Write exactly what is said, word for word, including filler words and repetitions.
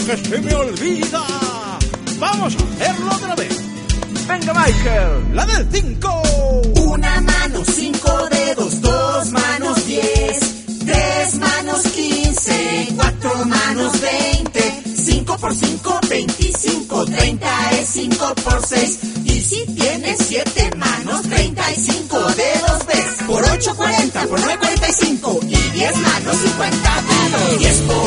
que se me olvida. Vamos a hacerlo otra vez. Venga, Michael, la del cinco. Una mano, cinco dedos, dos manos, diez, tres manos, quince, cuatro manos, veinte, cinco por cinco, veinticinco, treinta es cinco por seis. Y si tienes siete manos, treinta y cinco dedos ves. Por ocho, cuarenta, por nueve, cuarenta y cinco. Y diez manos, cincuenta dedos. diez por